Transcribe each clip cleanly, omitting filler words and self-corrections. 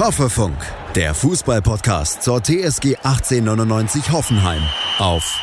Hoffefunk, der Fußball-Podcast zur TSG 1899 Hoffenheim auf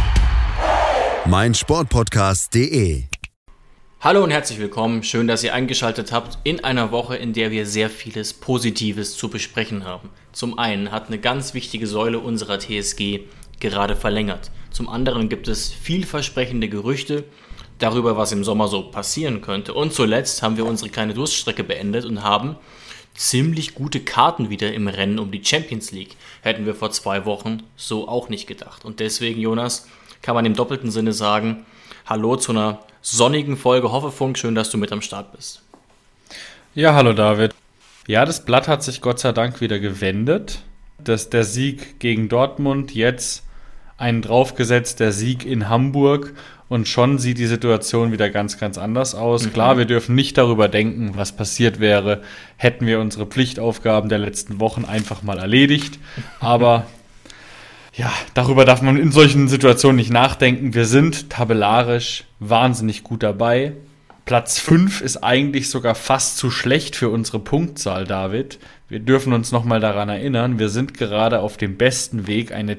meinsportpodcast.de. Hallo und herzlich willkommen, schön, dass ihr eingeschaltet habt in einer Woche, in der wir sehr vieles Positives zu besprechen haben. Zum einen hat eine ganz wichtige Säule unserer TSG gerade verlängert. Zum anderen gibt es vielversprechende Gerüchte darüber, was im Sommer so passieren könnte. Und zuletzt haben wir unsere kleine Durststrecke beendet und haben ziemlich gute Karten wieder im Rennen um die Champions League. Hätten wir vor 2 Wochen so auch nicht gedacht. Und deswegen, Jonas, kann man im doppelten Sinne sagen, hallo zu einer sonnigen Folge Hoffefunk. Schön, dass du mit am Start bist. Ja, hallo David. Ja, das Blatt hat sich Gott sei Dank wieder gewendet. Der Sieg gegen Dortmund, jetzt einen draufgesetzt, der Sieg in Hamburg. Und schon sieht die Situation wieder ganz, ganz anders aus. Klar, wir dürfen nicht darüber denken, was passiert wäre, hätten wir unsere Pflichtaufgaben der letzten Wochen einfach mal erledigt. Aber ja, darüber darf man in solchen Situationen nicht nachdenken. Wir sind tabellarisch wahnsinnig gut dabei. Platz 5 ist eigentlich sogar fast zu schlecht für unsere Punktzahl, David. Wir dürfen uns nochmal daran erinnern, wir sind gerade auf dem besten Weg, eine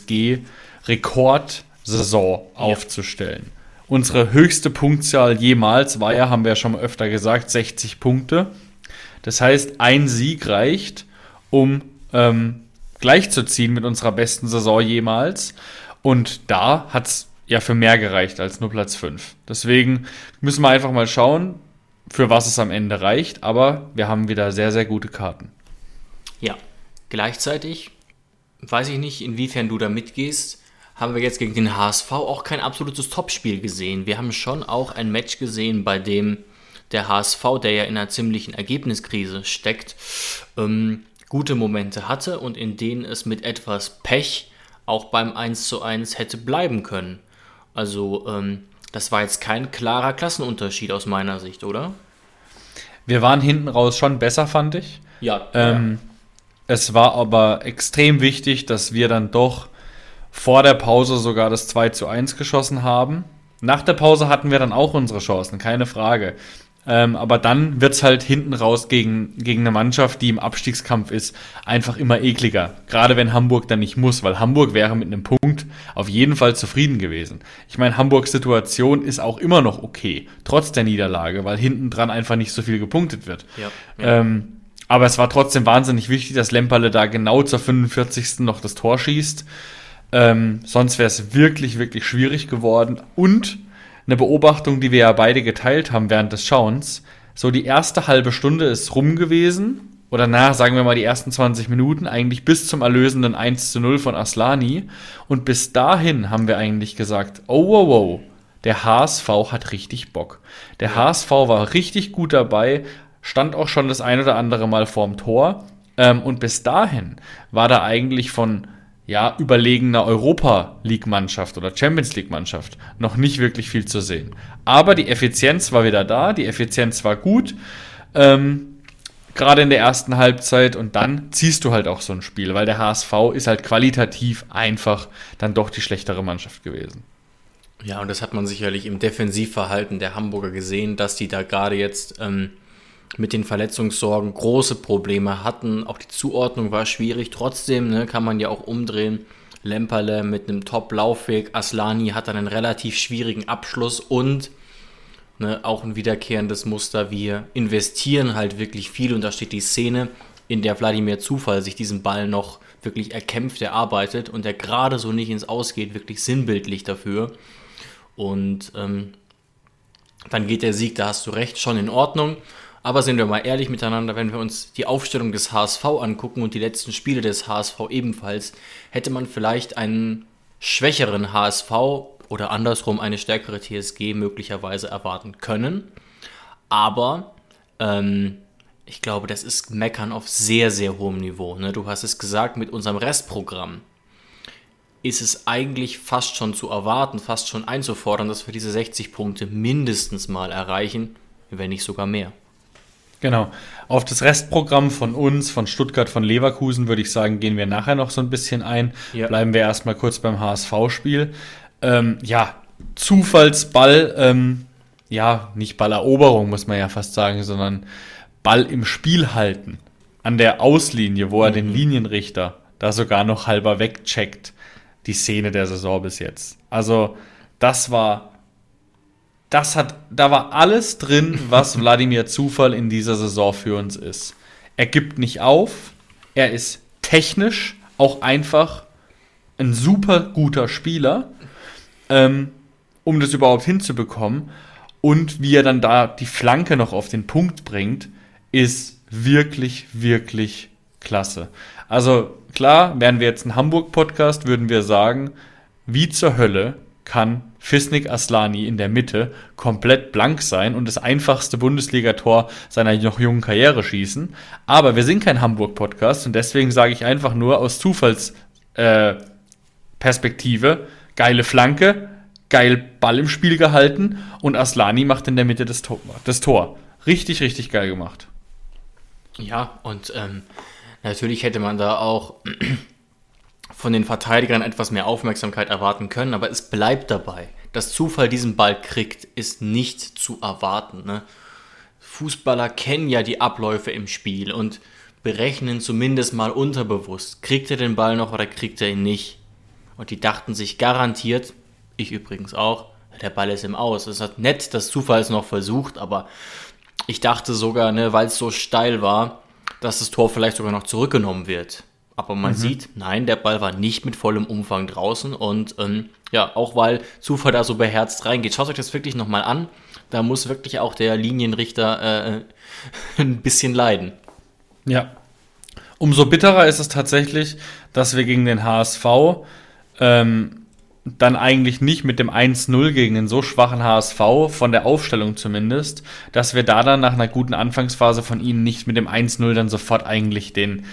TSG-Rekordsaison aufzustellen. Unsere höchste Punktzahl jemals war ja, haben wir ja schon mal öfter gesagt, 60 Punkte. Das heißt, ein Sieg reicht, um gleichzuziehen mit unserer besten Saison jemals. Und da hat es ja für mehr gereicht als nur Platz 5. Deswegen müssen wir einfach mal schauen, für was es am Ende reicht. Aber wir haben wieder sehr, sehr gute Karten. Ja, gleichzeitig, weiß ich nicht, inwiefern du da mitgehst, haben wir jetzt gegen den HSV auch kein absolutes Topspiel gesehen. Wir haben schon auch ein Match gesehen, bei dem der HSV, der ja in einer ziemlichen Ergebniskrise steckt, gute Momente hatte und in denen es mit etwas Pech auch beim 1:1 hätte bleiben können. Also das war jetzt kein klarer Klassenunterschied aus meiner Sicht, oder? Wir waren hinten raus schon besser, fand ich. Ja. Es war aber extrem wichtig, dass wir dann doch vor der Pause sogar das 2:1 geschossen haben. Nach der Pause hatten wir dann auch unsere Chancen, keine Frage. Aber dann wird es halt hinten raus gegen eine Mannschaft, die im Abstiegskampf ist, einfach immer ekliger. Gerade wenn Hamburg dann nicht muss, weil Hamburg wäre mit einem Punkt auf jeden Fall zufrieden gewesen. Ich meine, Hamburgs Situation ist auch immer noch okay, trotz der Niederlage, weil hinten dran einfach nicht so viel gepunktet wird. Ja. Aber es war trotzdem wahnsinnig wichtig, dass Lemperle da genau zur 45. noch das Tor schießt. Sonst wäre es wirklich, wirklich schwierig geworden. Und eine Beobachtung, die wir ja beide geteilt haben während des Schauens, so die erste halbe Stunde ist rum gewesen, oder sagen wir mal die ersten 20 Minuten, eigentlich bis zum erlösenden 1:0 von Aslani. Und bis dahin haben wir eigentlich gesagt, oh, der HSV hat richtig Bock. Der HSV war richtig gut dabei, stand auch schon das ein oder andere Mal vorm Tor. Und bis dahin war da eigentlich von überlegener Europa-League-Mannschaft oder Champions-League-Mannschaft noch nicht wirklich viel zu sehen. Aber die Effizienz war wieder da, die Effizienz war gut, gerade in der ersten Halbzeit, und dann ziehst du halt auch so ein Spiel, weil der HSV ist halt qualitativ einfach dann doch die schlechtere Mannschaft gewesen. Ja, und das hat man sicherlich im Defensivverhalten der Hamburger gesehen, dass die da gerade jetzt mit den Verletzungssorgen große Probleme hatten. Auch die Zuordnung war schwierig. Trotzdem kann man ja auch umdrehen. Lemperle mit einem Top-Laufweg. Aslani hat dann einen relativ schwierigen Abschluss und auch ein wiederkehrendes Muster. Wir investieren halt wirklich viel und da steht die Szene, in der Wladimir Zufall sich diesen Ball noch wirklich erkämpft, erarbeitet und der gerade so nicht ins Aus geht, wirklich sinnbildlich dafür. Und dann geht der Sieg, da hast du recht, schon in Ordnung. Aber sind wir mal ehrlich miteinander, wenn wir uns die Aufstellung des HSV angucken und die letzten Spiele des HSV ebenfalls, hätte man vielleicht einen schwächeren HSV oder andersrum eine stärkere TSG möglicherweise erwarten können. Aber ich glaube, das ist Meckern auf sehr, sehr hohem Niveau. Du hast es gesagt, mit unserem Restprogramm ist es eigentlich fast schon zu erwarten, fast schon einzufordern, dass wir diese 60 Punkte mindestens mal erreichen, wenn nicht sogar mehr. Genau. Auf das Restprogramm von uns, von Stuttgart, von Leverkusen, würde ich sagen, gehen wir nachher noch so ein bisschen ein. Ja. Bleiben wir erstmal kurz beim HSV-Spiel. Zufallsball, nicht Balleroberung, muss man ja fast sagen, sondern Ball im Spiel halten. an der Auslinie, wo er den Linienrichter da sogar noch halber wegcheckt, die Szene der Saison bis jetzt. Also da war alles drin, was Wladimir Coufal in dieser Saison für uns ist. Er gibt nicht auf, er ist technisch auch einfach ein super guter Spieler, um das überhaupt hinzubekommen. Und wie er dann da die Flanke noch auf den Punkt bringt, ist wirklich, wirklich klasse. Also klar, wären wir jetzt ein Hamburg-Podcast, würden wir sagen, wie zur Hölle kann Fisnik Aslani in der Mitte komplett blank sein und das einfachste Bundesligator seiner noch jungen Karriere schießen. Aber wir sind kein Hamburg-Podcast und deswegen sage ich einfach nur aus Zufallsperspektive, geile Flanke, geil Ball im Spiel gehalten und Aslani macht in der Mitte das Tor. Richtig, richtig geil gemacht. Ja, und natürlich hätte man da auch von den Verteidigern etwas mehr Aufmerksamkeit erwarten können, aber es bleibt dabei. Dass Coufal diesen Ball kriegt, ist nicht zu erwarten. Ne? Fußballer kennen ja die Abläufe im Spiel und berechnen zumindest mal unterbewusst, kriegt er den Ball noch oder kriegt er ihn nicht. Und die dachten sich garantiert, ich übrigens auch, der Ball ist im Aus. Es ist nett, dass Coufal es noch versucht, aber ich dachte sogar, ne, weil es so steil war, dass das Tor vielleicht sogar noch zurückgenommen wird. Aber man sieht, nein, der Ball war nicht mit vollem Umfang draußen und auch weil Coufal da so beherzt reingeht. Schaut euch das wirklich nochmal an. Da muss wirklich auch der Linienrichter ein bisschen leiden. Ja. Umso bitterer ist es tatsächlich, dass wir gegen den HSV dann eigentlich nicht mit dem 1-0 gegen den so schwachen HSV, von der Aufstellung zumindest, dass wir da dann nach einer guten Anfangsphase von ihnen nicht mit dem 1-0 dann sofort eigentlich den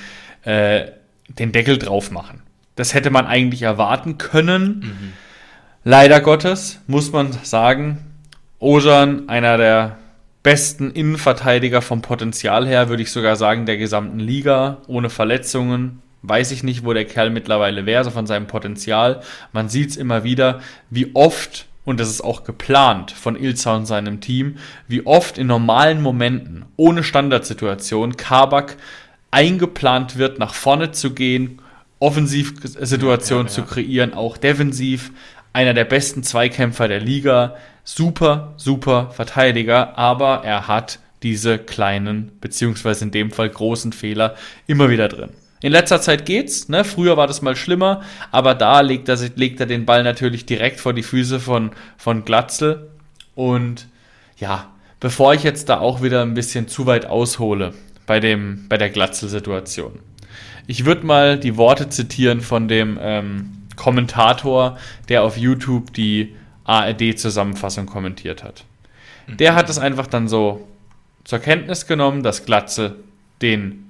Deckel drauf machen. Das hätte man eigentlich erwarten können. Leider Gottes, muss man sagen, Ozan, einer der besten Innenverteidiger vom Potenzial her, würde ich sogar sagen, der gesamten Liga, ohne Verletzungen. Weiß ich nicht, wo der Kerl mittlerweile wäre, so von seinem Potenzial. Man sieht es immer wieder, wie oft, und das ist auch geplant von Ilza und seinem Team, wie oft in normalen Momenten, ohne Standardsituation, Kabak eingeplant wird, nach vorne zu gehen, Offensivsituationen zu kreieren, auch defensiv. Einer der besten Zweikämpfer der Liga. Super, super Verteidiger, aber er hat diese kleinen, beziehungsweise in dem Fall großen Fehler immer wieder drin. In letzter Zeit geht's, ne? Früher war das mal schlimmer, aber da legt er den Ball natürlich direkt vor die Füße von Glatzel. Und ja, bevor ich jetzt da auch wieder ein bisschen zu weit aushole bei der Glatzel-Situation. Ich würde mal die Worte zitieren von dem Kommentator, der auf YouTube die ARD-Zusammenfassung kommentiert hat. Der hat es einfach dann so zur Kenntnis genommen, dass Glatzel den,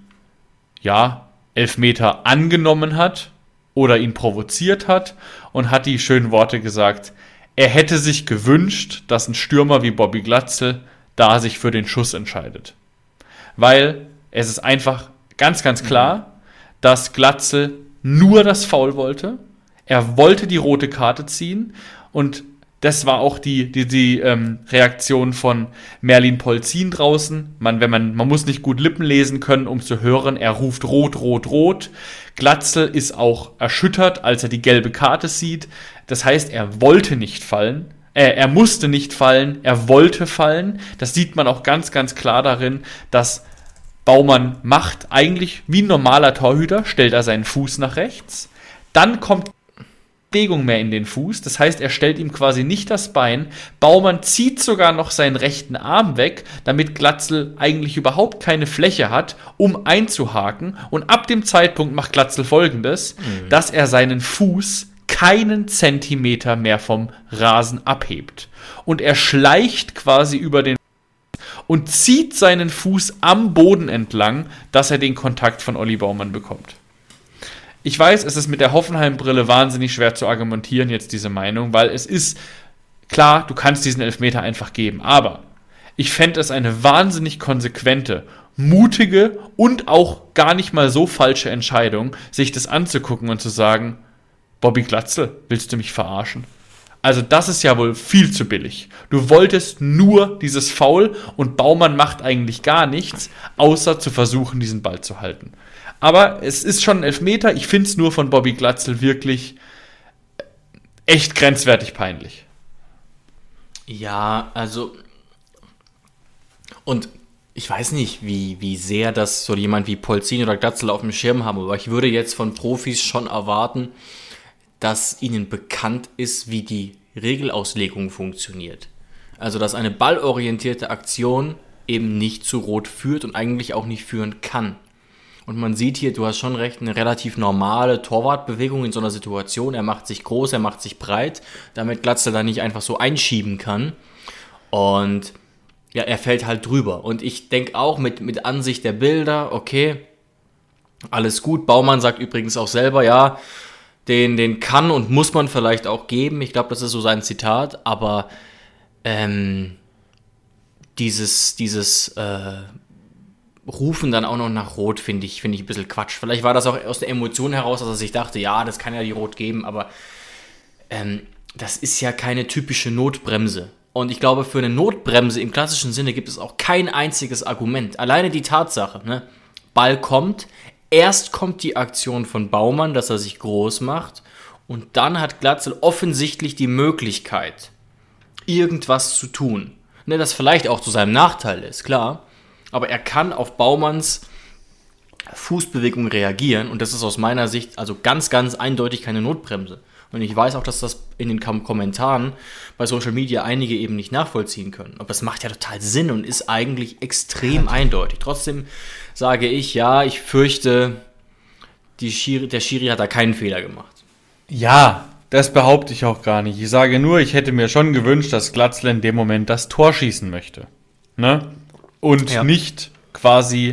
Elfmeter angenommen hat oder ihn provoziert hat und hat die schönen Worte gesagt, er hätte sich gewünscht, dass ein Stürmer wie Bobby Glatzel da sich für den Schuss entscheidet. Weil es ist einfach ganz, ganz klar, dass Glatzel nur das Foul wollte. Er wollte die rote Karte ziehen und das war auch die Reaktion von Merlin Polzin draußen. Man muss nicht gut Lippen lesen können, um zu hören, er ruft rot, rot, rot. Glatzel ist auch erschüttert, als er die gelbe Karte sieht. Das heißt, er wollte nicht fallen. Er musste nicht fallen, er wollte fallen. Das sieht man auch ganz, ganz klar darin, dass Baumann macht eigentlich wie ein normaler Torhüter, stellt er seinen Fuß nach rechts. Dann kommt Bewegung mehr in den Fuß, das heißt, er stellt ihm quasi nicht das Bein. Baumann zieht sogar noch seinen rechten Arm weg, damit Glatzel eigentlich überhaupt keine Fläche hat, um einzuhaken. Und ab dem Zeitpunkt macht Glatzel Folgendes, dass er seinen Fuß keinen Zentimeter mehr vom Rasen abhebt. Und er schleicht quasi über den und zieht seinen Fuß am Boden entlang, dass er den Kontakt von Olli Baumann bekommt. Ich weiß, es ist mit der Hoffenheim-Brille wahnsinnig schwer zu argumentieren, jetzt diese Meinung, weil es ist klar, du kannst diesen Elfmeter einfach geben, aber ich fände es eine wahnsinnig konsequente, mutige und auch gar nicht mal so falsche Entscheidung, sich das anzugucken und zu sagen, Bobby Glatzel, willst du mich verarschen? Also das ist ja wohl viel zu billig. Du wolltest nur dieses Foul und Baumann macht eigentlich gar nichts, außer zu versuchen, diesen Ball zu halten. Aber es ist schon ein Elfmeter. Ich finde es nur von Bobby Glatzel wirklich echt grenzwertig peinlich. Ja, also und ich weiß nicht, wie sehr das so jemand wie Polzin oder Glatzel auf dem Schirm haben, aber ich würde jetzt von Profis schon erwarten, dass ihnen bekannt ist, wie die Regelauslegung funktioniert. Also, dass eine ballorientierte Aktion eben nicht zu Rot führt und eigentlich auch nicht führen kann. Und man sieht hier, du hast schon recht, eine relativ normale Torwartbewegung in so einer Situation. Er macht sich groß, er macht sich breit, damit Glatzel da nicht einfach so einschieben kann. Und ja, er fällt halt drüber. Und ich denke auch mit Ansicht der Bilder, okay, alles gut. Baumann sagt übrigens auch selber, ja, den kann und muss man vielleicht auch geben. Ich glaube, das ist so sein Zitat. Aber dieses Rufen dann auch noch nach Rot finde ich ein bisschen Quatsch. Vielleicht war das auch aus der Emotion heraus, dass er sich dachte, ja, das kann ja die Rot geben. Aber das ist ja keine typische Notbremse. Und ich glaube, für eine Notbremse im klassischen Sinne gibt es auch kein einziges Argument. Alleine die Tatsache, ne? Ball kommt, erst kommt die Aktion von Baumann, dass er sich groß macht und dann hat Glatzel offensichtlich die Möglichkeit, irgendwas zu tun. Ne, das vielleicht auch zu seinem Nachteil ist, klar, aber er kann auf Baumanns Fußbewegung reagieren und das ist aus meiner Sicht also ganz, ganz eindeutig keine Notbremse. Und ich weiß auch, dass das in den Kommentaren bei Social Media einige eben nicht nachvollziehen können. Aber es macht ja total Sinn und ist eigentlich extrem eindeutig. Trotzdem sage ich, ja, ich fürchte, der Schiri hat da keinen Fehler gemacht. Ja, das behaupte ich auch gar nicht. Ich sage nur, ich hätte mir schon gewünscht, dass Glatzel in dem Moment das Tor schießen möchte. Ne? Und nicht quasi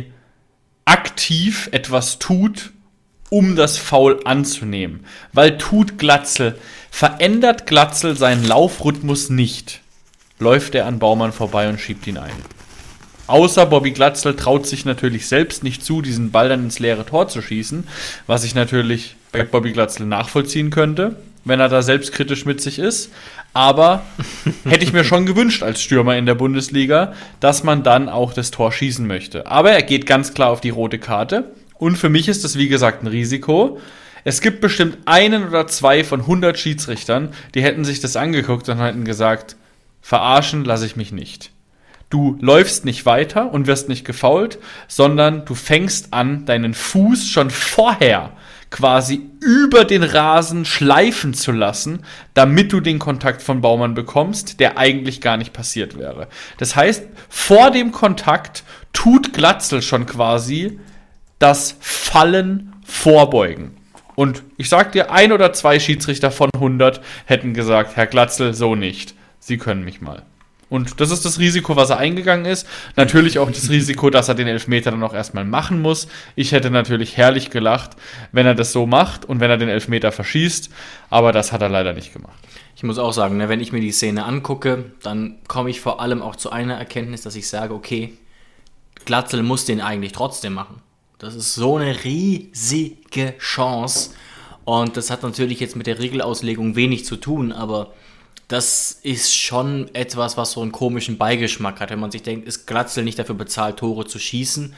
aktiv etwas tut, um das Foul anzunehmen. Weil verändert Glatzel seinen Laufrhythmus nicht, läuft er an Baumann vorbei und schiebt ihn ein. Außer Bobby Glatzel traut sich natürlich selbst nicht zu, diesen Ball dann ins leere Tor zu schießen, was ich natürlich bei Bobby Glatzel nachvollziehen könnte, wenn er da selbstkritisch mit sich ist. Aber hätte ich mir schon gewünscht als Stürmer in der Bundesliga, dass man dann auch das Tor schießen möchte. Aber er geht ganz klar auf die rote Karte. Und für mich ist das, wie gesagt, ein Risiko. Es gibt bestimmt einen oder zwei von 100 Schiedsrichtern, die hätten sich das angeguckt und hätten gesagt, verarschen lasse ich mich nicht. Du läufst nicht weiter und wirst nicht gefoult, sondern du fängst an, deinen Fuß schon vorher quasi über den Rasen schleifen zu lassen, damit du den Kontakt von Baumann bekommst, der eigentlich gar nicht passiert wäre. Das heißt, vor dem Kontakt tut Glatzel schon quasi das Fallen vorbeugen. Und ich sag dir, 1 oder 2 Schiedsrichter von 100 hätten gesagt, Herr Glatzel, so nicht. Sie können mich mal. Und das ist das Risiko, was er eingegangen ist. Natürlich auch das Risiko, dass er den Elfmeter dann auch erstmal machen muss. Ich hätte natürlich herrlich gelacht, wenn er das so macht und wenn er den Elfmeter verschießt. Aber das hat er leider nicht gemacht. Ich muss auch sagen, wenn ich mir die Szene angucke, dann komme ich vor allem auch zu einer Erkenntnis, dass ich sage, okay, Glatzel muss den eigentlich trotzdem machen. Das ist so eine riesige Chance und das hat natürlich jetzt mit der Regelauslegung wenig zu tun, aber das ist schon etwas, was so einen komischen Beigeschmack hat, wenn man sich denkt, ist Glatzel nicht dafür bezahlt, Tore zu schießen?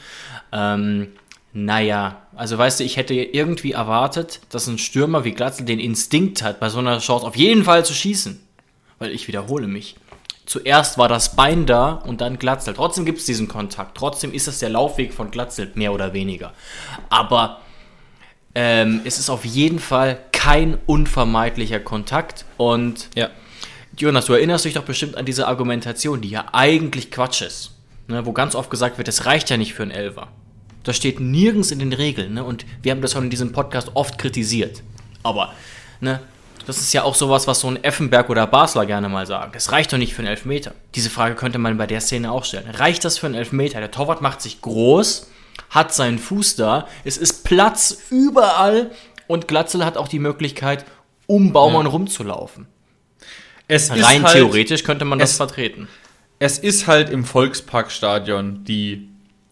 Naja, also weißt du, ich hätte irgendwie erwartet, dass ein Stürmer wie Glatzel den Instinkt hat, bei so einer Chance auf jeden Fall zu schießen. Weil ich wiederhole mich. Zuerst war das Bein da und dann Glatzel. Trotzdem gibt es diesen Kontakt. Trotzdem ist es der Laufweg von Glatzel, mehr oder weniger. Aber es ist auf jeden Fall kein unvermeidlicher Kontakt. Und ja, Jonas, du erinnerst dich doch bestimmt an diese Argumentation, die ja eigentlich Quatsch ist. Ne, wo ganz oft gesagt wird, das reicht ja nicht für einen Elfer. Das steht nirgends in den Regeln. Ne? Und wir haben das schon in diesem Podcast oft kritisiert. Aber, ne, das ist ja auch sowas, was so ein Effenberg oder Basler gerne mal sagen. Das reicht doch nicht für einen Elfmeter. Diese Frage könnte man bei der Szene auch stellen. Reicht das für einen Elfmeter? Der Torwart macht sich groß, hat seinen Fuß da, es ist Platz überall und Glatzel hat auch die Möglichkeit, um Baumann rumzulaufen. Rein theoretisch könnte man das vertreten. Es ist halt im Volksparkstadion die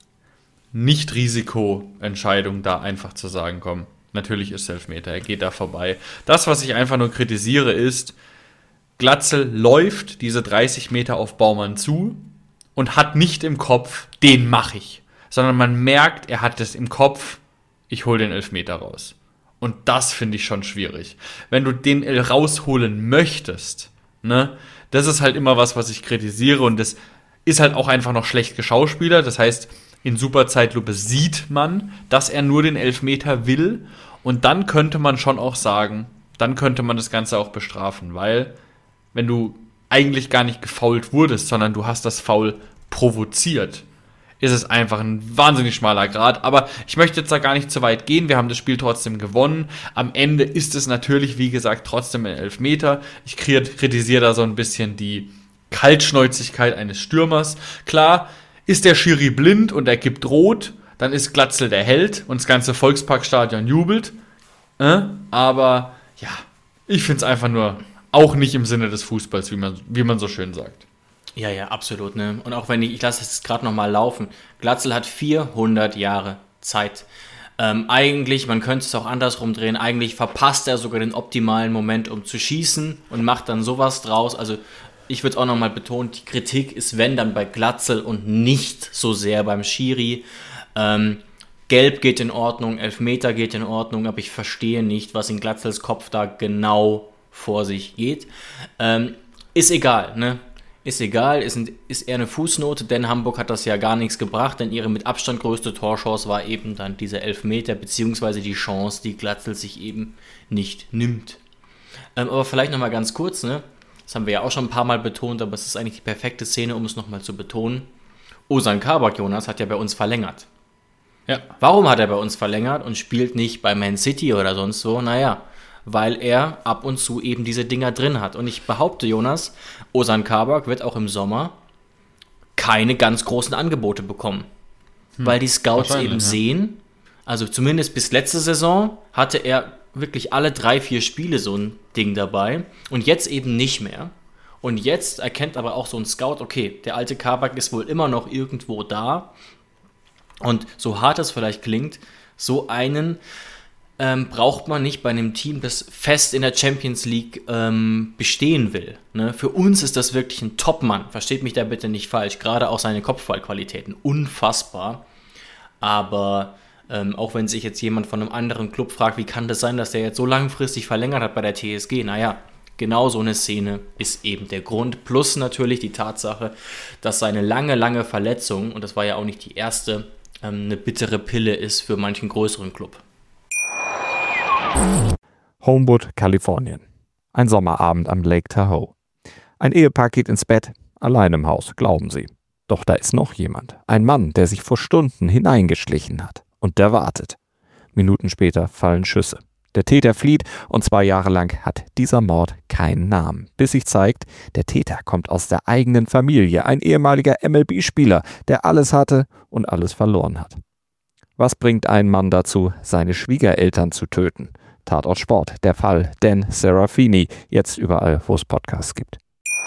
Nicht-Risiko-Entscheidung, da einfach zu sagen, komm, natürlich ist Elfmeter, er geht da vorbei. Das, was ich einfach nur kritisiere, ist, Glatzel läuft diese 30 Meter auf Baumann zu und hat nicht im Kopf, den mache ich. Sondern man merkt, er hat es im Kopf, ich hole den Elfmeter raus. Und das finde ich schon schwierig. Wenn du den rausholen möchtest, ne, das ist halt immer was ich kritisiere. Und das ist halt auch einfach noch schlecht geschauspielert. Das heißt, in Superzeitlupe sieht man, dass er nur den Elfmeter will. Und dann könnte man schon auch sagen, dann könnte man das Ganze auch bestrafen. Weil, wenn du eigentlich gar nicht gefoult wurdest, sondern du hast das Foul provoziert, ist es einfach ein wahnsinnig schmaler Grat. Aber ich möchte jetzt da gar nicht zu weit gehen. Wir haben das Spiel trotzdem gewonnen. Am Ende ist es natürlich, wie gesagt, trotzdem ein Elfmeter. Ich kritisiere da so ein bisschen die Kaltschnäuzigkeit eines Stürmers. Klar, ist der Schiri blind und er gibt rot, dann ist Glatzel der Held und das ganze Volksparkstadion jubelt. Aber ja, ich finde es einfach nur auch nicht im Sinne des Fußballs, wie man so schön sagt. Ja, absolut. Ne? Und auch wenn ich lasse es gerade nochmal laufen, Glatzel hat 400 Jahre Zeit. Eigentlich, man könnte es auch andersrum drehen, eigentlich verpasst er sogar den optimalen Moment, um zu schießen und macht dann sowas draus. Also ich würde es auch nochmal betonen, die Kritik ist, wenn, dann bei Glatzel und nicht so sehr beim Schiri. Gelb geht in Ordnung, Elfmeter geht in Ordnung, aber ich verstehe nicht, was in Glatzels Kopf da genau vor sich geht. Ist egal, ne? Ist egal, ist eher eine Fußnote, denn Hamburg hat das ja gar nichts gebracht, denn ihre mit Abstand größte Torchance war eben dann dieser Elfmeter, beziehungsweise die Chance, die Glatzel sich eben nicht nimmt. Aber vielleicht nochmal ganz kurz, ne? Das haben wir ja auch schon ein paar Mal betont, aber es ist eigentlich die perfekte Szene, um es nochmal zu betonen. Ozan Kabak, Jonas, hat ja bei uns verlängert. Ja. Warum hat er bei uns verlängert und spielt nicht bei Man City oder sonst so? Naja, weil er ab und zu eben diese Dinger drin hat. Und ich behaupte, Jonas, Ozan Kabak wird auch im Sommer keine ganz großen Angebote bekommen. Weil die Scouts eben sehen, also zumindest bis letzte Saison hatte er wirklich alle 3-4 Spiele so ein Ding dabei und jetzt eben nicht mehr. Und jetzt erkennt aber auch so ein Scout, okay, der alte Kabak ist wohl immer noch irgendwo da. Und so hart es vielleicht klingt, so einen braucht man nicht bei einem Team, das fest in der Champions League bestehen will. Ne? Für uns ist das wirklich ein Top-Mann. Versteht mich da bitte nicht falsch. Gerade auch seine Kopfballqualitäten. Unfassbar. Aber auch wenn sich jetzt jemand von einem anderen Club fragt, wie kann das sein, dass der jetzt so langfristig verlängert hat bei der TSG? Naja, genau so eine Szene ist eben der Grund. Plus natürlich die Tatsache, dass seine lange Verletzung, und das war ja auch nicht die erste, eine bittere Pille ist für manchen größeren Club. Homewood, Kalifornien. Ein Sommerabend am Lake Tahoe. Ein Ehepaar geht ins Bett, allein im Haus, glauben sie. Doch da ist noch jemand. Ein Mann, der sich vor Stunden hineingeschlichen hat. Und der wartet. Minuten später fallen Schüsse. Der Täter flieht und 2 Jahre lang hat dieser Mord keinen Namen. Bis sich zeigt, der Täter kommt aus der eigenen Familie. Ein ehemaliger MLB-Spieler, der alles hatte und alles verloren hat. Was bringt einen Mann dazu, seine Schwiegereltern zu töten? Tatort Sport, der Fall Dan Serafini, jetzt überall, wo es Podcasts gibt.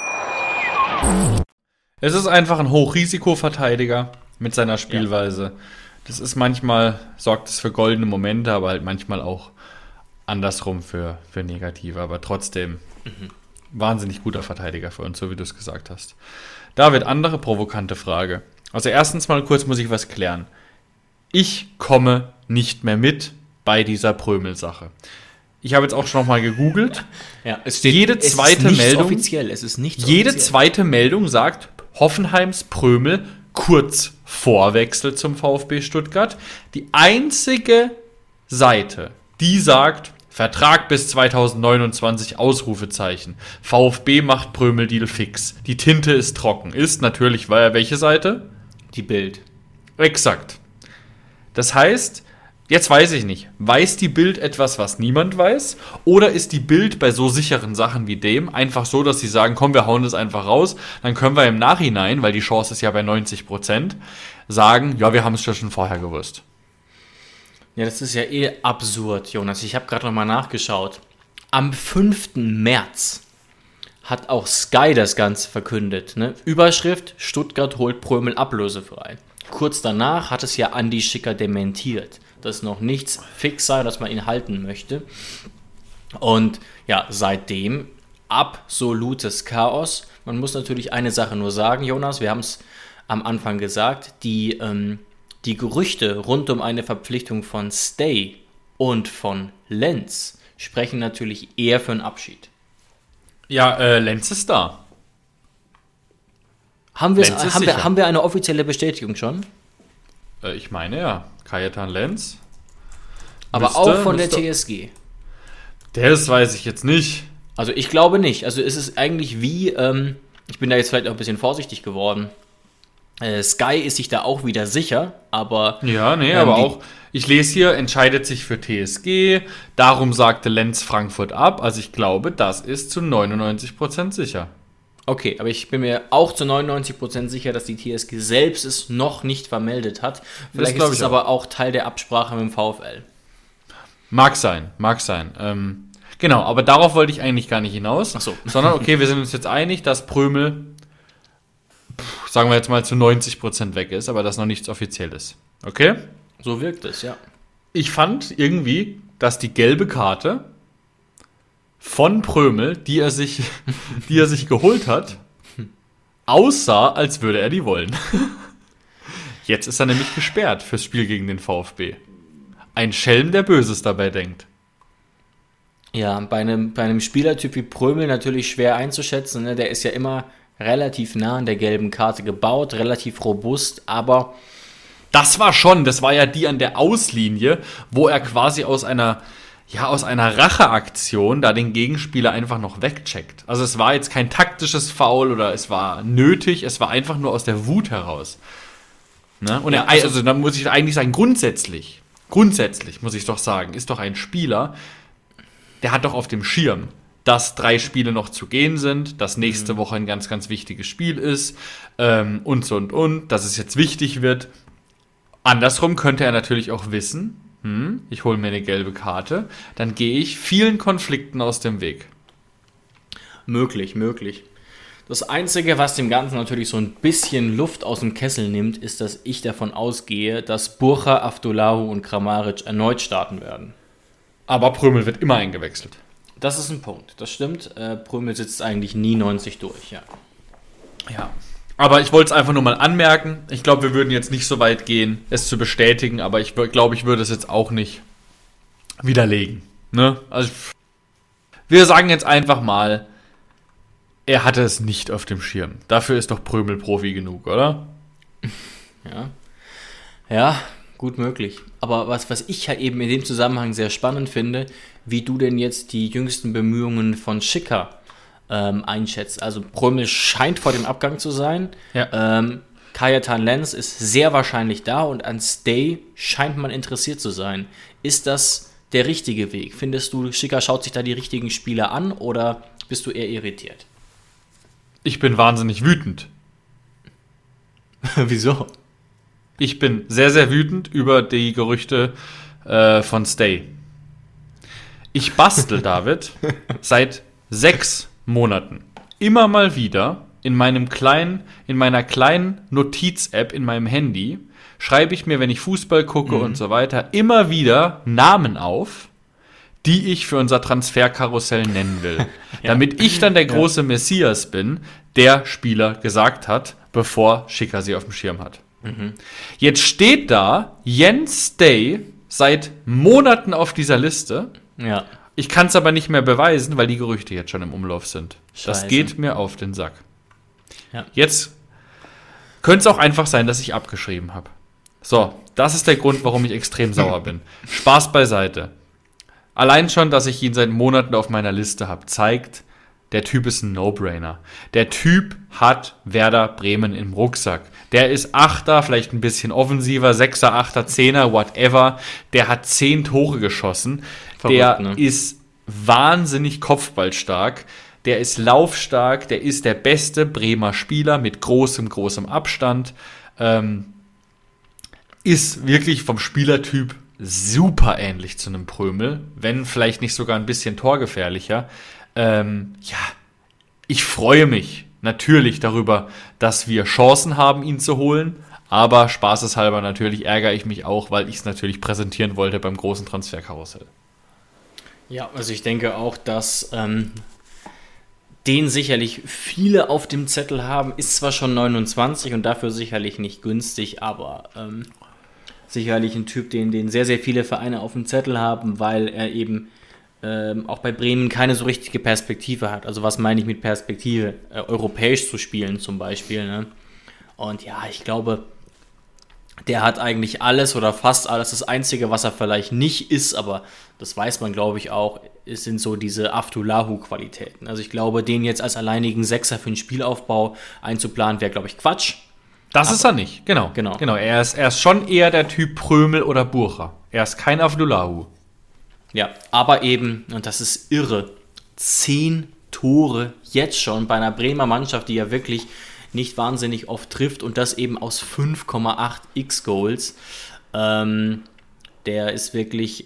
Es ist einfach ein Hochrisikoverteidiger mit seiner Spielweise. Ja. Das ist manchmal, sorgt es für goldene Momente, aber halt manchmal auch andersrum für negative. Aber trotzdem wahnsinnig guter Verteidiger für uns, so wie du es gesagt hast. David, andere provokante Frage. Also erstens mal kurz muss ich was klären. Ich komme nicht mehr mit bei dieser Prömel-Sache. Ich habe jetzt auch schon nochmal gegoogelt. Ja, es steht, jede zweite es ist Meldung, offiziell. Es ist nicht jede offiziell. Zweite Meldung sagt, Hoffenheims Prömel kurz vor Wechsel zum VfB Stuttgart. Die einzige Seite, die sagt, Vertrag bis 2029, Ausrufezeichen. VfB macht Prömel-Deal fix. Die Tinte ist trocken. Ist natürlich, welche Seite? Die Bild. Exakt. Das heißt, jetzt weiß ich nicht, weiß die Bild etwas, was niemand weiß? Oder ist die Bild bei so sicheren Sachen wie dem einfach so, dass sie sagen, komm, wir hauen das einfach raus, dann können wir im Nachhinein, weil die Chance ist ja bei 90%, sagen, ja, wir haben es schon vorher gewusst. Ja, das ist ja absurd, Jonas. Ich habe gerade nochmal nachgeschaut. Am 5. März hat auch Sky das Ganze verkündet. Ne? Überschrift, Stuttgart holt Prömel ablösefrei. Kurz danach hat es ja Andi Schicker dementiert, dass noch nichts fix sei, dass man ihn halten möchte. Und ja, seitdem absolutes Chaos. Man muss natürlich eine Sache nur sagen, Jonas, wir haben es am Anfang gesagt, die Gerüchte rund um eine Verpflichtung von Stay und von Lenz sprechen natürlich eher für einen Abschied. Ja, Lenz ist da. Haben wir eine offizielle Bestätigung schon? Ich meine ja, Kajetan Lenz. Aber auch von der TSG. Das weiß ich jetzt nicht. Also ich glaube nicht. Also es ist eigentlich wie, ich bin da jetzt vielleicht auch ein bisschen vorsichtig geworden. Sky ist sich da auch wieder sicher, aber... Ja, nee, aber auch, ich lese hier, entscheidet sich für TSG, darum sagte Lenz Frankfurt ab. Also ich glaube, das ist zu 99% sicher. Okay, aber ich bin mir auch zu 99% sicher, dass die TSG selbst es noch nicht vermeldet hat. Vielleicht ist es aber auch Teil der Absprache mit dem VfL. Mag sein. Genau, aber darauf wollte ich eigentlich gar nicht hinaus. Ach so. Sondern, okay, wir sind uns jetzt einig, dass Prömel, sagen wir jetzt mal, zu 90% weg ist, aber dass noch nichts offiziell ist. Okay? So wirkt es, ja. Ich fand irgendwie, dass die gelbe Karte von Prömel, die er sich geholt hat, aussah, als würde er die wollen. Jetzt ist er nämlich gesperrt fürs Spiel gegen den VfB. Ein Schelm, der Böses dabei denkt. Ja, bei einem Spielertyp wie Prömel natürlich schwer einzuschätzen. Ne? Der ist ja immer relativ nah an der gelben Karte gebaut, relativ robust, aber... Das war ja die an der Auslinie, wo er quasi aus einer Racheaktion da den Gegenspieler einfach noch wegcheckt. Also es war jetzt kein taktisches Foul oder es war nötig, es war einfach nur aus der Wut heraus. Ne? Und ja, also dann muss ich eigentlich sagen, grundsätzlich muss ich doch sagen, ist doch ein Spieler, der hat doch auf dem Schirm, dass 3 Spiele noch zu gehen sind, dass nächste Woche ein ganz, ganz wichtiges Spiel ist und, dass es jetzt wichtig wird. Andersrum könnte er natürlich auch wissen, ich hole mir eine gelbe Karte, dann gehe ich vielen Konflikten aus dem Weg. Möglich. Das Einzige, was dem Ganzen natürlich so ein bisschen Luft aus dem Kessel nimmt, ist, dass ich davon ausgehe, dass Burcha, Aftolahu und Kramaric erneut starten werden. Aber Prömel wird immer eingewechselt. Das ist ein Punkt, das stimmt. Prömel sitzt eigentlich nie 90 durch, ja. Ja. Aber ich wollte es einfach nur mal anmerken. Ich glaube, wir würden jetzt nicht so weit gehen, es zu bestätigen, aber ich glaube, ich würde es jetzt auch nicht widerlegen. Ne? Also, wir sagen jetzt einfach mal, er hatte es nicht auf dem Schirm. Dafür ist doch Prömel Profi genug, oder? Ja, gut möglich. Aber was ich halt eben in dem Zusammenhang sehr spannend finde, wie du denn jetzt die jüngsten Bemühungen von Schicker einschätzt. Also Prömel scheint vor dem Abgang zu sein. Ja. Kajetan Lenz ist sehr wahrscheinlich da und an Stay scheint man interessiert zu sein. Ist das der richtige Weg? Findest du, Schicker schaut sich da die richtigen Spieler an oder bist du eher irritiert? Ich bin wahnsinnig wütend. Wieso? Ich bin sehr, sehr wütend über die Gerüchte von Stay. Ich bastel, David, seit 6 Monaten immer mal wieder in meiner kleinen Notiz-App in meinem Handy schreibe ich mir, wenn ich Fußball gucke und so weiter, immer wieder Namen auf, die ich für unser Transferkarussell nennen will. Damit ich dann der große Messias bin, der Spieler gesagt hat, bevor Schicker sie auf dem Schirm hat. Jetzt steht da Jens Stay seit Monaten auf dieser Liste. Ja. Ich kann es aber nicht mehr beweisen, weil die Gerüchte jetzt schon im Umlauf sind. Das Scheiße. geht mir auf den Sack. Ja. Jetzt könnte es auch einfach sein, dass ich abgeschrieben habe. So, das ist der Grund, warum ich extrem sauer bin. Spaß beiseite. Allein schon, dass ich ihn seit Monaten auf meiner Liste habe, zeigt, der Typ ist ein No-Brainer. Der Typ hat Werder Bremen im Rucksack. Der ist Achter, vielleicht ein bisschen offensiver, Sechser, Achter, Zehner, whatever. Der hat 10 Tore geschossen. Der ist wahnsinnig kopfballstark. Der ist laufstark. Der ist der beste Bremer Spieler mit großem Abstand. Ist wirklich vom Spielertyp super ähnlich zu einem Prömel, wenn vielleicht nicht sogar ein bisschen torgefährlicher. Ich freue mich natürlich darüber, dass wir Chancen haben, ihn zu holen, aber spaßeshalber natürlich ärgere ich mich auch, weil ich es natürlich präsentieren wollte beim großen Transferkarussell. Ja, also ich denke auch, dass den sicherlich viele auf dem Zettel haben. Ist zwar schon 29 und dafür sicherlich nicht günstig, aber sicherlich ein Typ, den sehr, sehr viele Vereine auf dem Zettel haben, weil er eben auch bei Bremen keine so richtige Perspektive hat. Also was meine ich mit Perspektive? Europäisch zu spielen zum Beispiel. Ne? Und ja, ich glaube, der hat eigentlich alles oder fast alles. Das Einzige, was er vielleicht nicht ist, aber das weiß man, glaube ich, auch, sind so diese Aftulahu-Qualitäten. Also ich glaube, den jetzt als alleinigen Sechser für den Spielaufbau einzuplanen, wäre, glaube ich, Quatsch. Das ist er nicht, genau. Er ist schon eher der Typ Prömel oder Burcher. Er ist kein Aftulahu. Ja, aber eben, und das ist irre, 10 Tore jetzt schon bei einer Bremer Mannschaft, die ja wirklich nicht wahnsinnig oft trifft und das eben aus 5,8 X-Goals. Der ist wirklich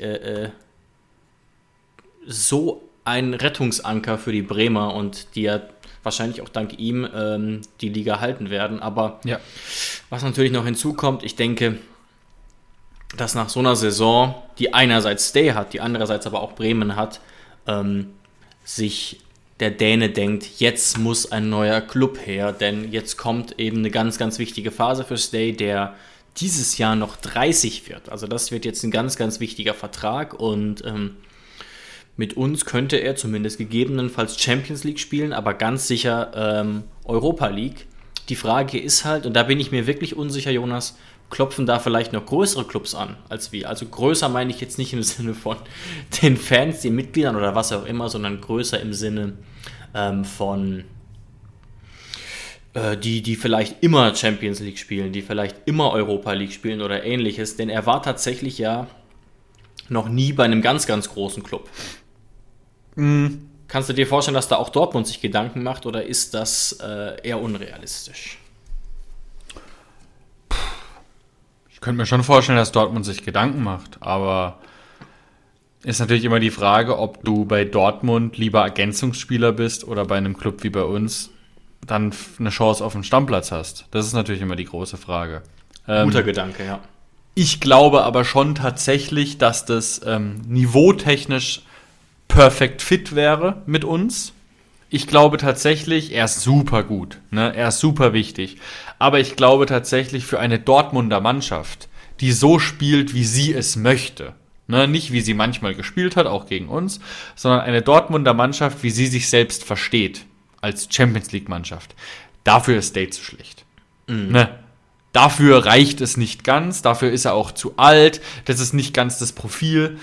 so ein Rettungsanker für die Bremer und die ja wahrscheinlich auch dank ihm die Liga halten werden. Aber ja, was natürlich noch hinzukommt, ich denke, dass nach so einer Saison, die einerseits Stay hat, die andererseits aber auch Bremen hat, sich der Däne denkt, jetzt muss ein neuer Club her, denn jetzt kommt eben eine ganz, ganz wichtige Phase für Stay, der dieses Jahr noch 30 wird. Also das wird jetzt ein ganz, ganz wichtiger Vertrag und mit uns könnte er zumindest gegebenenfalls Champions League spielen, aber ganz sicher Europa League. Die Frage ist halt, und da bin ich mir wirklich unsicher, Jonas, klopfen da vielleicht noch größere Clubs an als wir. Also größer meine ich jetzt nicht im Sinne von den Fans, den Mitgliedern oder was auch immer, sondern größer im Sinne von die vielleicht immer Champions League spielen, die vielleicht immer Europa League spielen oder ähnliches. Denn er war tatsächlich ja noch nie bei einem ganz, ganz großen Club. Kannst du dir vorstellen, dass da auch Dortmund sich Gedanken macht oder ist das eher unrealistisch? Ich könnte mir schon vorstellen, dass Dortmund sich Gedanken macht, aber ist natürlich immer die Frage, ob du bei Dortmund lieber Ergänzungsspieler bist oder bei einem Club wie bei uns dann eine Chance auf einen Stammplatz hast. Das ist natürlich immer die große Frage. Guter Gedanke, ja. Ich glaube aber schon tatsächlich, dass das niveautechnisch perfekt fit wäre mit uns. Ich glaube tatsächlich, er ist super gut, ne? Er ist super wichtig. Aber ich glaube tatsächlich für eine Dortmunder Mannschaft, die so spielt, wie sie es möchte, ne? Nicht wie sie manchmal gespielt hat, auch gegen uns, sondern eine Dortmunder Mannschaft, wie sie sich selbst versteht, als Champions League Mannschaft. Dafür ist Stay zu schlecht. Ne? Dafür reicht es nicht ganz, dafür ist er auch zu alt, das ist nicht ganz das Profil.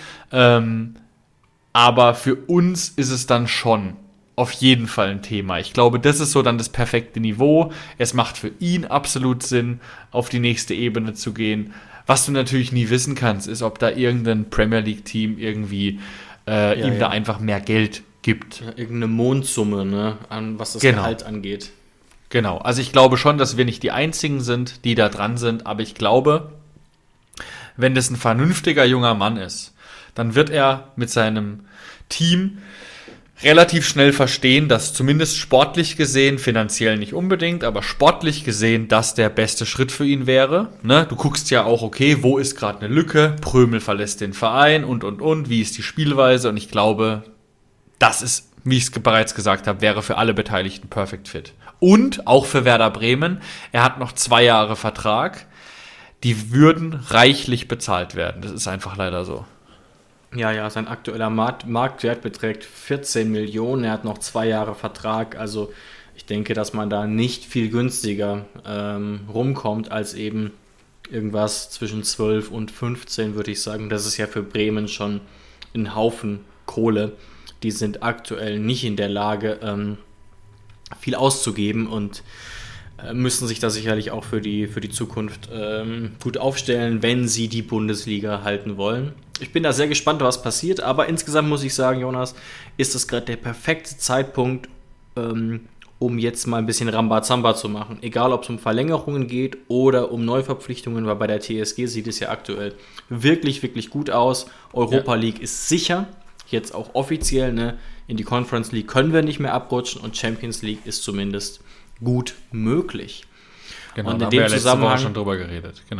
Aber für uns ist es dann schon auf jeden Fall ein Thema. Ich glaube, das ist so dann das perfekte Niveau. Es macht für ihn absolut Sinn, auf die nächste Ebene zu gehen. Was du natürlich nie wissen kannst, ist, ob da irgendein Premier League-Team irgendwie ihm da einfach mehr Geld gibt. Ja, irgendeine Mondsumme, ne, was das Gehalt angeht. Genau, also ich glaube schon, dass wir nicht die Einzigen sind, die da dran sind, aber ich glaube, wenn das ein vernünftiger junger Mann ist, dann wird er mit seinem Team relativ schnell verstehen, dass zumindest sportlich gesehen, finanziell nicht unbedingt, aber sportlich gesehen, das der beste Schritt für ihn wäre. Ne? Du guckst ja auch, okay, wo ist gerade eine Lücke? Prömel verlässt den Verein und, wie ist die Spielweise? Und ich glaube, das ist, wie ich es bereits gesagt habe, wäre für alle Beteiligten perfect fit. Und auch für Werder Bremen, er hat noch 2 Jahre Vertrag, die würden reichlich bezahlt werden. Das ist einfach leider so. Ja, sein aktueller Marktwert beträgt 14 Millionen, er hat noch 2 Jahre Vertrag, also ich denke, dass man da nicht viel günstiger rumkommt als eben irgendwas zwischen 12 und 15, würde ich sagen. Das ist ja für Bremen schon ein Haufen Kohle. Die sind aktuell nicht in der Lage, viel auszugeben und müssen sich da sicherlich auch für die Zukunft gut aufstellen, wenn sie die Bundesliga halten wollen. Ich bin da sehr gespannt, was passiert, aber insgesamt muss ich sagen, Jonas, ist das gerade der perfekte Zeitpunkt, um jetzt mal ein bisschen Rambazamba zu machen. Egal, ob es um Verlängerungen geht oder um Neuverpflichtungen, weil bei der TSG sieht es ja aktuell wirklich, wirklich gut aus. Europa League ist sicher, jetzt auch offiziell, ne? In die Conference League können wir nicht mehr abrutschen und Champions League ist zumindest gut möglich. Genau, und da in haben wir dem Zusammenhang schon drüber geredet. Genau.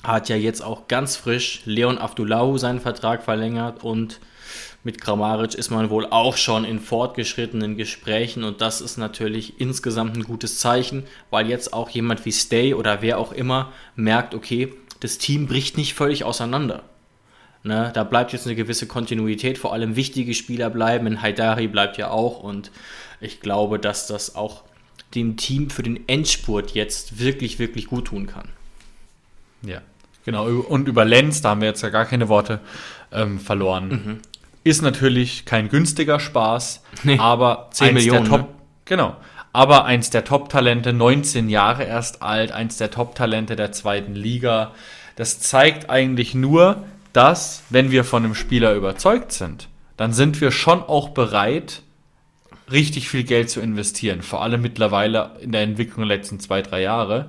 hat ja jetzt auch ganz frisch Leon Avdulahu seinen Vertrag verlängert und mit Kramaric ist man wohl auch schon in fortgeschrittenen Gesprächen und das ist natürlich insgesamt ein gutes Zeichen, weil jetzt auch jemand wie Stay oder wer auch immer merkt, okay, das Team bricht nicht völlig auseinander. Ne, da bleibt jetzt eine gewisse Kontinuität, vor allem wichtige Spieler bleiben, ein Haidari bleibt ja auch und ich glaube, dass das auch dem Team für den Endspurt jetzt wirklich, wirklich gut tun kann. Ja, genau. Und über Lenz, da haben wir jetzt ja gar keine Worte verloren. Ist natürlich kein günstiger Spaß, Nee, aber 10 Millionen, der Genau. Aber eins der Top-Talente, 19 Jahre erst alt, eins der Top-Talente der zweiten Liga. Das zeigt eigentlich nur, dass, wenn wir von einem Spieler überzeugt sind, dann sind wir schon auch bereit, richtig viel Geld zu investieren. Vor allem mittlerweile in der Entwicklung der letzten 2-3 Jahre.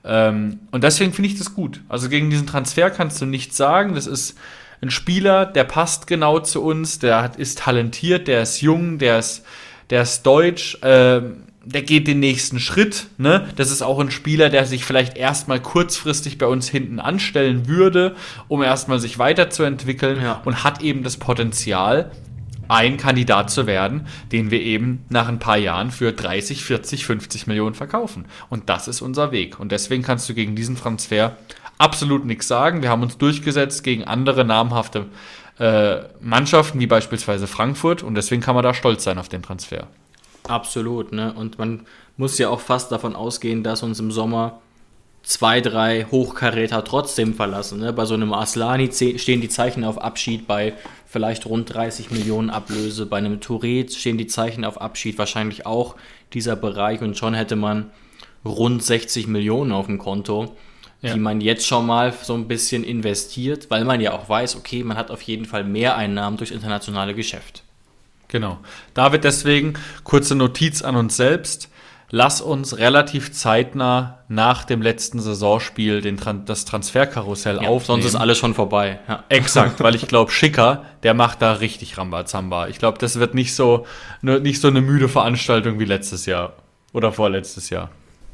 Und deswegen finde ich das gut. Also gegen diesen Transfer kannst du nichts sagen. Das ist ein Spieler, der passt genau zu uns, der ist talentiert, der ist jung, der ist deutsch, der geht den nächsten Schritt. Ne? Das ist auch ein Spieler, der sich vielleicht erstmal kurzfristig bei uns hinten anstellen würde, um erstmal sich weiterzuentwickeln und hat eben das Potenzial, ein Kandidat zu werden, den wir eben nach ein paar Jahren für 30, 40, 50 Millionen verkaufen. Und das ist unser Weg. Und deswegen kannst du gegen diesen Transfer absolut nichts sagen. Wir haben uns durchgesetzt gegen andere namhafte Mannschaften, wie beispielsweise Frankfurt. Und deswegen kann man da stolz sein auf den Transfer. Absolut, ne? Und man muss ja auch fast davon ausgehen, dass uns im Sommer 2, 3 Hochkaräter trotzdem verlassen. Ne? Bei so einem Aslani stehen die Zeichen auf Abschied, bei vielleicht rund 30 Millionen Ablöse. Bei einem Touré stehen die Zeichen auf Abschied, wahrscheinlich auch dieser Bereich. Und schon hätte man rund 60 Millionen auf dem Konto, die man jetzt schon mal so ein bisschen investiert, weil man ja auch weiß, okay, man hat auf jeden Fall Mehreinnahmen durchs internationale Geschäft. Genau. David, deswegen kurze Notiz an uns selbst. Lass uns relativ zeitnah nach dem letzten Saisonspiel das Transferkarussell aufnehmen. Sonst ist alles schon vorbei. Ja. Exakt, weil ich glaube, Schicker, der macht da richtig Rambazamba. Ich glaube, das wird nicht so eine müde Veranstaltung wie letztes Jahr oder vorletztes Jahr.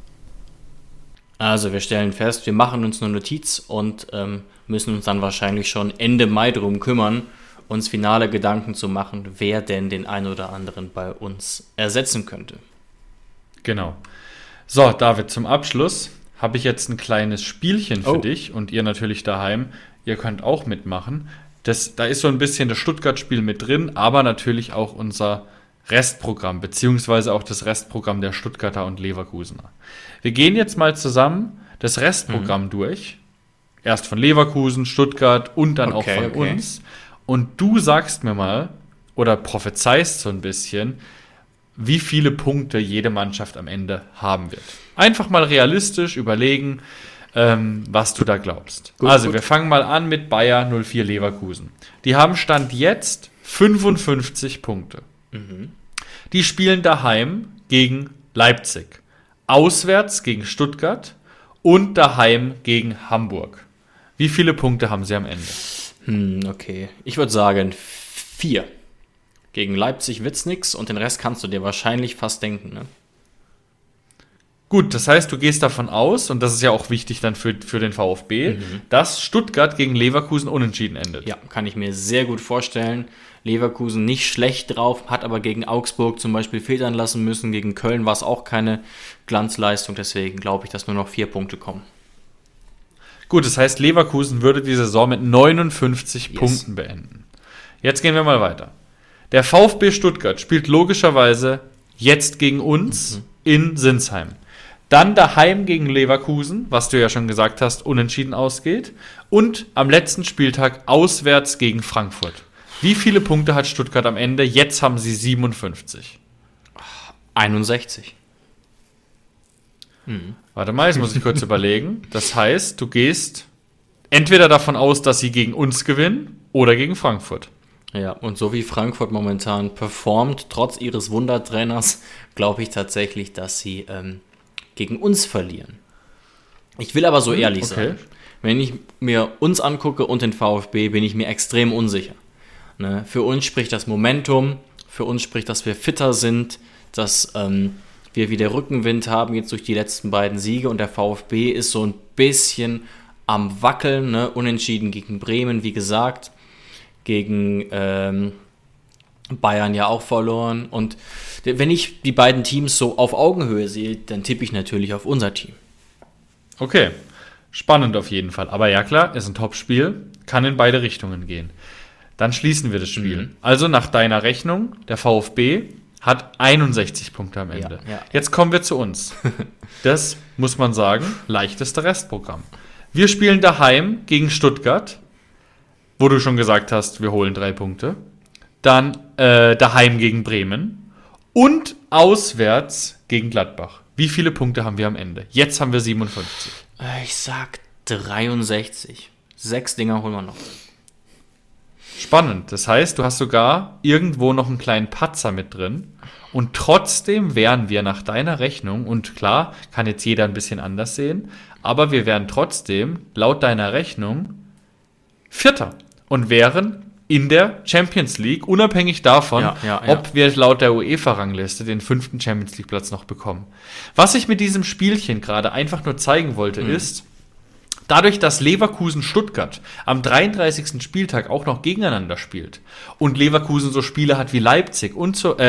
Also wir stellen fest, wir machen uns eine Notiz und müssen uns dann wahrscheinlich schon Ende Mai drum kümmern, uns finale Gedanken zu machen, wer denn den einen oder anderen bei uns ersetzen könnte. Genau. So, David, zum Abschluss habe ich jetzt ein kleines Spielchen für dich und ihr natürlich daheim. Ihr könnt auch mitmachen. Da ist so ein bisschen das Stuttgart-Spiel mit drin, aber natürlich auch unser Restprogramm, beziehungsweise auch das Restprogramm der Stuttgarter und Leverkusener. Wir gehen jetzt mal zusammen das Restprogramm durch. Erst von Leverkusen, Stuttgart und dann auch von uns. Und du sagst mir mal, oder prophezeist so ein bisschen, wie viele Punkte jede Mannschaft am Ende haben wird. Einfach mal realistisch überlegen, was du da glaubst. Wir fangen mal an mit Bayer 04 Leverkusen. Die haben Stand jetzt 55 Punkte. Die spielen daheim gegen Leipzig, auswärts gegen Stuttgart und daheim gegen Hamburg. Wie viele Punkte haben sie am Ende? Okay, ich würde sagen 4. Gegen Leipzig wird's nix und den Rest kannst du dir wahrscheinlich fast denken, ne? Gut, das heißt, du gehst davon aus, und das ist ja auch wichtig dann für den VfB, dass Stuttgart gegen Leverkusen unentschieden endet. Ja, kann ich mir sehr gut vorstellen. Leverkusen nicht schlecht drauf, hat aber gegen Augsburg zum Beispiel federn lassen müssen. Gegen Köln war es auch keine Glanzleistung, deswegen glaube ich, dass nur noch 4 Punkte kommen. Gut, das heißt, Leverkusen würde die Saison mit 59 Punkten beenden. Jetzt gehen wir mal weiter. Der VfB Stuttgart spielt logischerweise jetzt gegen uns in Sinsheim. Dann daheim gegen Leverkusen, was du ja schon gesagt hast, unentschieden ausgeht. Und am letzten Spieltag auswärts gegen Frankfurt. Wie viele Punkte hat Stuttgart am Ende? Jetzt haben sie 57. 61. Warte mal, jetzt muss ich kurz überlegen. Das heißt, du gehst entweder davon aus, dass sie gegen uns gewinnen oder gegen Frankfurt. Ja, und so wie Frankfurt momentan performt, trotz ihres Wundertrainers, glaube ich tatsächlich, dass sie gegen uns verlieren. Ich will aber so ehrlich sein. Wenn ich mir uns angucke und den VfB, bin ich mir extrem unsicher. Ne? Für uns spricht das Momentum, für uns spricht, dass wir fitter sind, dass wir wieder Rückenwind haben jetzt durch die letzten beiden Siege und der VfB ist so ein bisschen am Wackeln, ne? Unentschieden gegen Bremen, wie gesagt, gegen Bayern ja auch verloren. Und wenn ich die beiden Teams so auf Augenhöhe sehe, dann tippe ich natürlich auf unser Team. Okay, spannend auf jeden Fall. Aber ja klar, ist ein Top-Spiel, kann in beide Richtungen gehen. Dann schließen wir das Spiel. Also nach deiner Rechnung, der VfB hat 61 Punkte am Ende. Ja. Jetzt kommen wir zu uns. Das muss man sagen, leichteste Restprogramm. Wir spielen daheim gegen Stuttgart, wo du schon gesagt hast, wir holen 3 Punkte. Dann daheim gegen Bremen und auswärts gegen Gladbach. Wie viele Punkte haben wir am Ende? Jetzt haben wir 57. Ich sag 63. 6 Dinger holen wir noch. Spannend. Das heißt, du hast sogar irgendwo noch einen kleinen Patzer mit drin. Und trotzdem wären wir nach deiner Rechnung, und klar, kann jetzt jeder ein bisschen anders sehen, aber wir wären trotzdem, laut deiner Rechnung, Vierter. Und wären in der Champions League, unabhängig davon, ob wir laut der UEFA-Rangliste den 5. Champions League-Platz noch bekommen. Was ich mit diesem Spielchen gerade einfach nur zeigen wollte, ist, dadurch, dass Leverkusen-Stuttgart am 33. Spieltag auch noch gegeneinander spielt und Leverkusen so Spiele hat wie Leipzig und so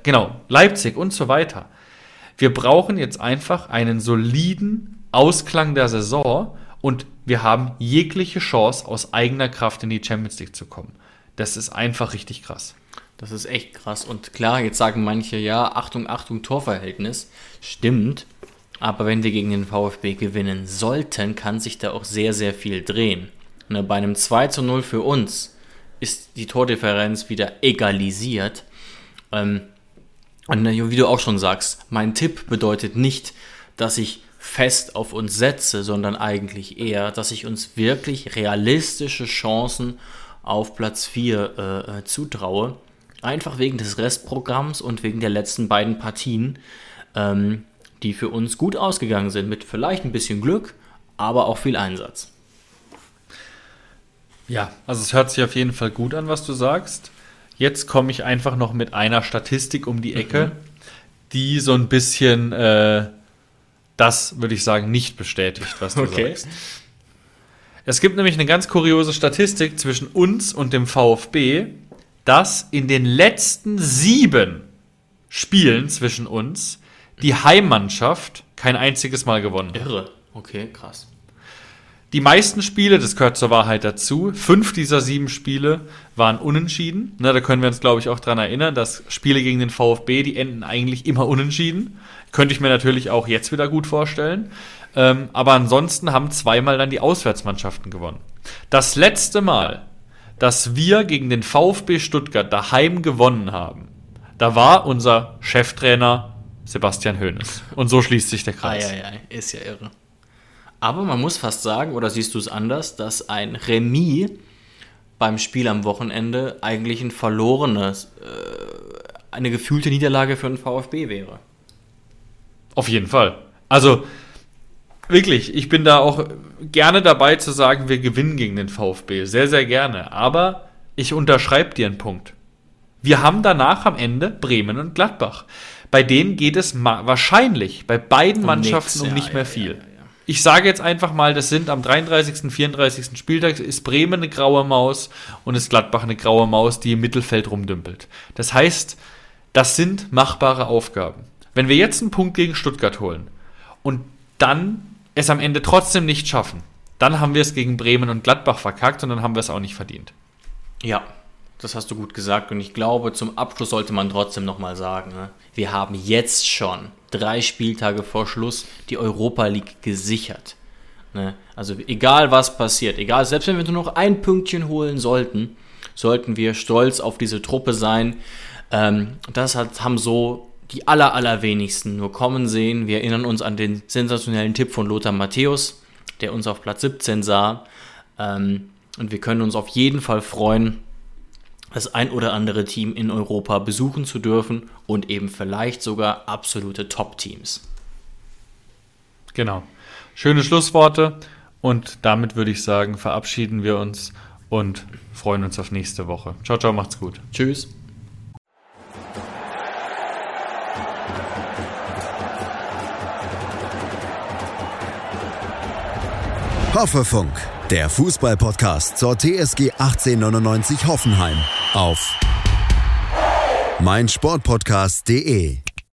weiter. Wir brauchen jetzt einfach einen soliden Ausklang der Saison und wir haben jegliche Chance, aus eigener Kraft in die Champions League zu kommen. Das ist einfach richtig krass. Das ist echt krass. Und klar, jetzt sagen manche, ja, Achtung, Torverhältnis. Stimmt. Aber wenn wir gegen den VfB gewinnen sollten, kann sich da auch sehr, sehr viel drehen. Und bei einem 2:0 für uns ist die Tordifferenz wieder egalisiert. Und wie du auch schon sagst, mein Tipp bedeutet nicht, dass ich fest auf uns setze, sondern eigentlich eher, dass ich uns wirklich realistische Chancen auf Platz 4 zutraue. Einfach wegen des Restprogramms und wegen der letzten beiden Partien, die für uns gut ausgegangen sind, mit vielleicht ein bisschen Glück, aber auch viel Einsatz. Ja, also es hört sich auf jeden Fall gut an, was du sagst. Jetzt komme ich einfach noch mit einer Statistik um die Ecke, die so ein bisschen das, würde ich sagen, nicht bestätigt, was du sagst. Es gibt nämlich eine ganz kuriose Statistik zwischen uns und dem VfB, dass in den letzten 7 Spielen zwischen uns die Heimmannschaft kein einziges Mal gewonnen hat. Irre. Okay, krass. Die meisten Spiele, das gehört zur Wahrheit dazu, 5 dieser 7 Spiele waren unentschieden. Da können wir uns, glaube ich, auch dran erinnern, dass Spiele gegen den VfB, die enden eigentlich immer unentschieden. Könnte ich mir natürlich auch jetzt wieder gut vorstellen. Aber ansonsten haben 2-mal dann die Auswärtsmannschaften gewonnen. Das letzte Mal, dass wir gegen den VfB Stuttgart daheim gewonnen haben, da war unser Cheftrainer Sebastian Hoeneß. Und so schließt sich der Kreis. Ist ja irre. Aber man muss fast sagen, oder siehst du es anders, dass ein Remis beim Spiel am Wochenende eigentlich ein verlorenes, eine gefühlte Niederlage für den VfB wäre. Auf jeden Fall. Also wirklich, ich bin da auch gerne dabei zu sagen, wir gewinnen gegen den VfB. Sehr, sehr gerne. Aber ich unterschreibe dir einen Punkt. Wir haben danach am Ende Bremen und Gladbach. Bei denen geht es wahrscheinlich bei beiden Mannschaften nicht mehr viel. Ich sage jetzt einfach mal, das sind am 33., 34. Spieltag ist Bremen eine graue Maus und ist Gladbach eine graue Maus, die im Mittelfeld rumdümpelt. Das heißt, das sind machbare Aufgaben. Wenn wir jetzt einen Punkt gegen Stuttgart holen und dann es am Ende trotzdem nicht schaffen, dann haben wir es gegen Bremen und Gladbach verkackt und dann haben wir es auch nicht verdient. Ja, das hast du gut gesagt und ich glaube, zum Abschluss sollte man trotzdem nochmal sagen, ne? Wir haben jetzt schon 3 Spieltage vor Schluss die Europa League gesichert. Ne? Also egal was passiert, selbst wenn wir nur noch ein Pünktchen holen sollten wir stolz auf diese Truppe sein. Das haben so die allerwenigsten nur kommen sehen. Wir erinnern uns an den sensationellen Tipp von Lothar Matthäus, der uns auf Platz 17 sah. Und wir können uns auf jeden Fall freuen, das ein oder andere Team in Europa besuchen zu dürfen und eben vielleicht sogar absolute Top-Teams. Genau. Schöne Schlussworte und damit würde ich sagen, verabschieden wir uns und freuen uns auf nächste Woche. Ciao, ciao, macht's gut. Tschüss. Hoffefunk, der Fußball-Podcast zur TSG 1899 Hoffenheim auf meinsportpodcast.de.